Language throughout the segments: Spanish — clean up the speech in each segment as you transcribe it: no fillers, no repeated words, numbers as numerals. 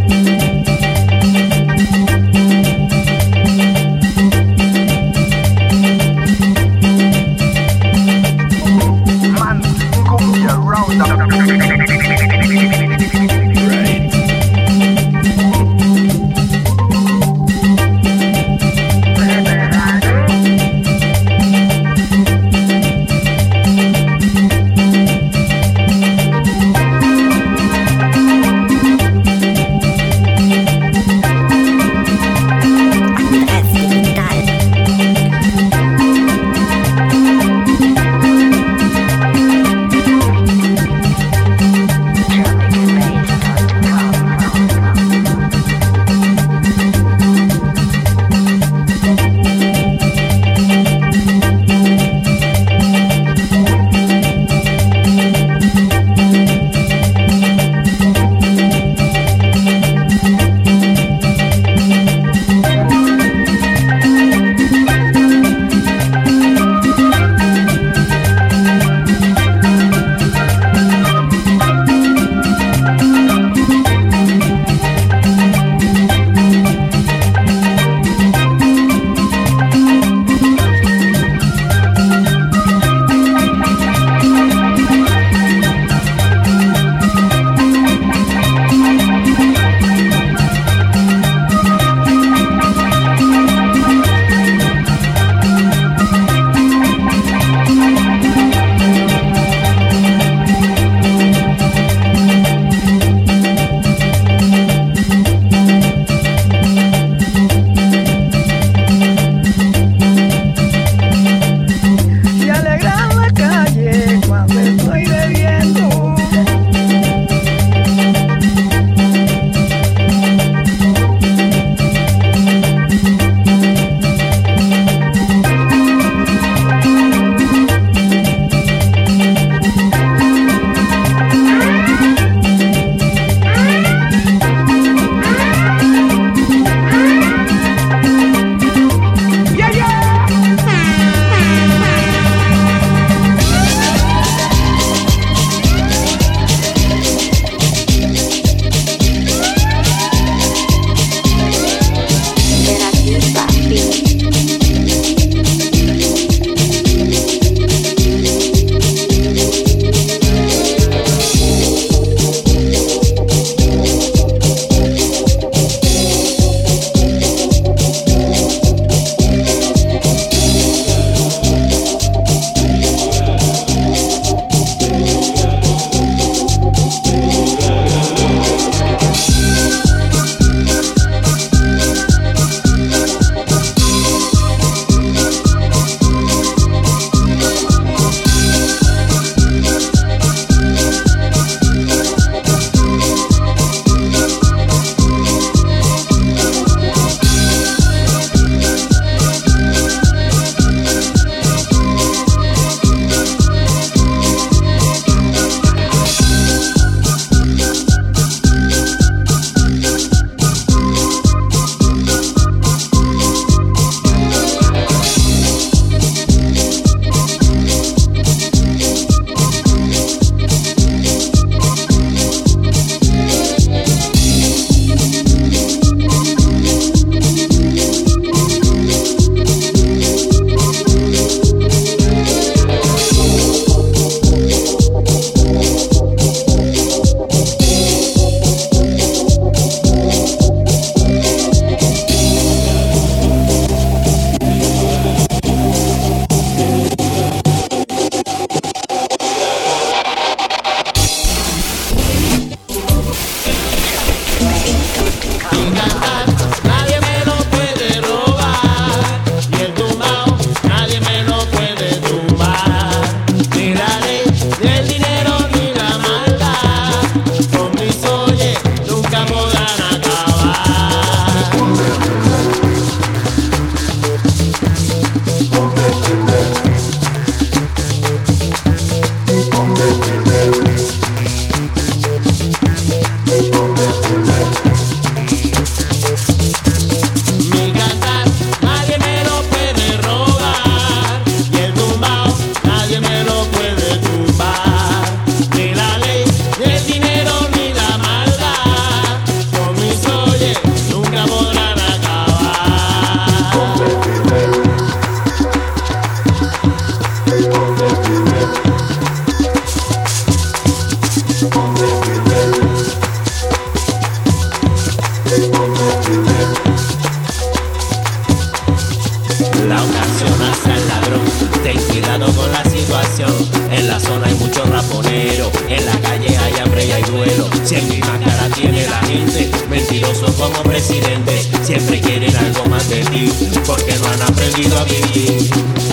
mis muchos raponeros. En la calle hay hambre y hay duelo. Siempre más cara tiene la gente. Mentirosos como presidentes. Siempre quieren algo más de ti, porque no han aprendido a vivir.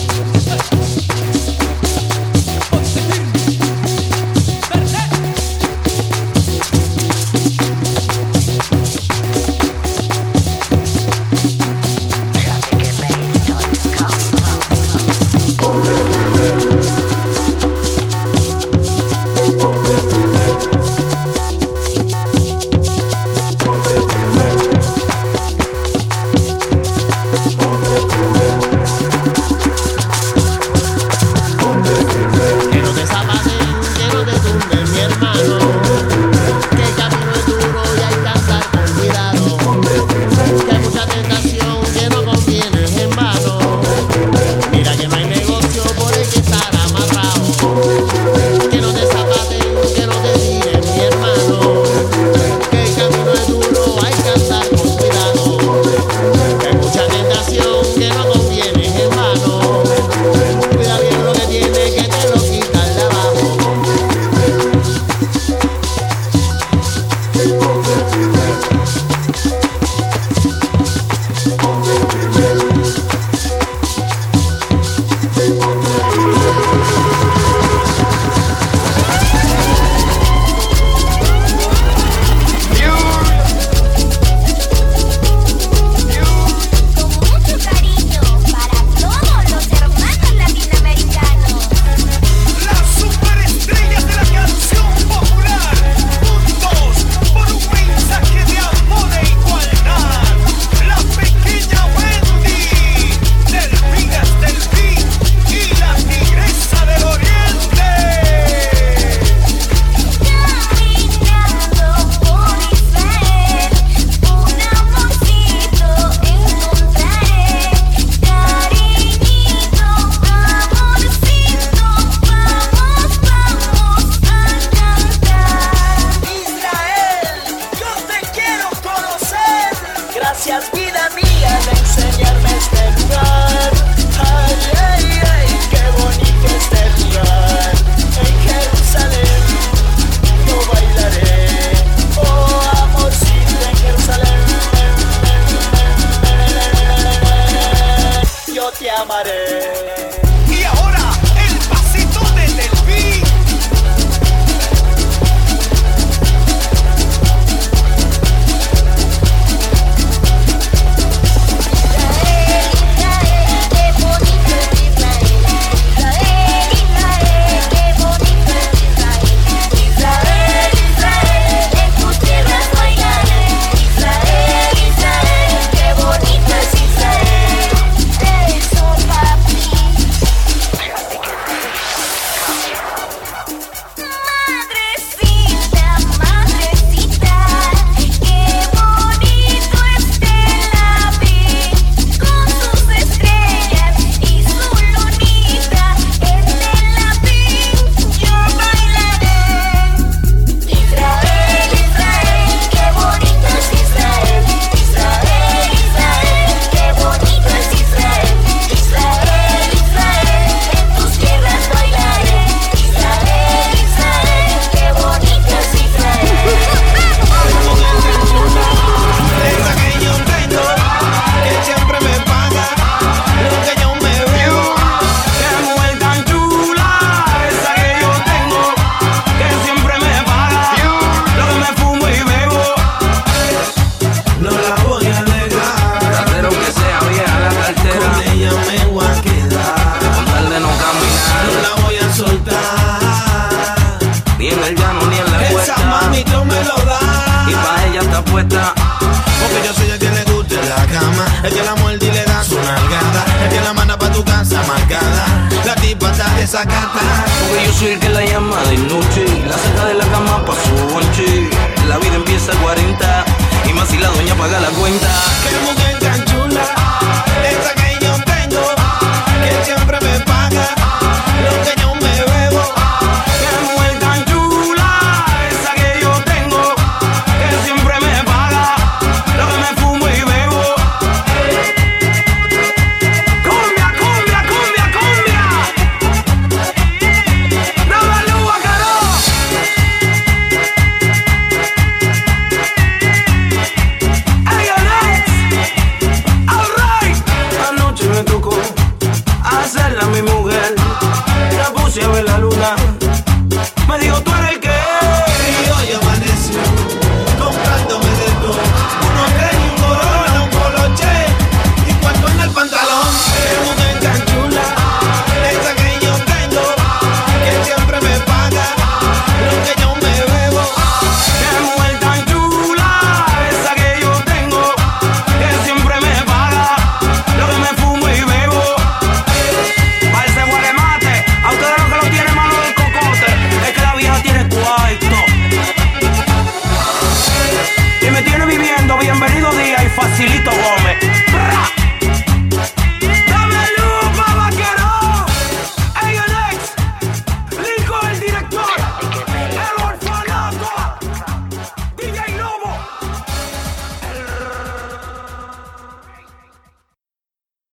Gracias vida mía de enseñarme este lugar. Ay, ay, ay, qué bonito este lugar. En Jerusalén yo bailaré. Oh amorcito en Jerusalén, yo te amaré. Y ahora el pasito de Delfín. Porque yo soy el que le gusta en la cama, el que la muerde y le da su nalgada, el que la manda pa' tu casa marcada, la tipa está desacata. Porque yo soy el que la llama de noche, la saca de la cama pa' su bonche. La vida empieza a 40 y más si la doña paga la cuenta.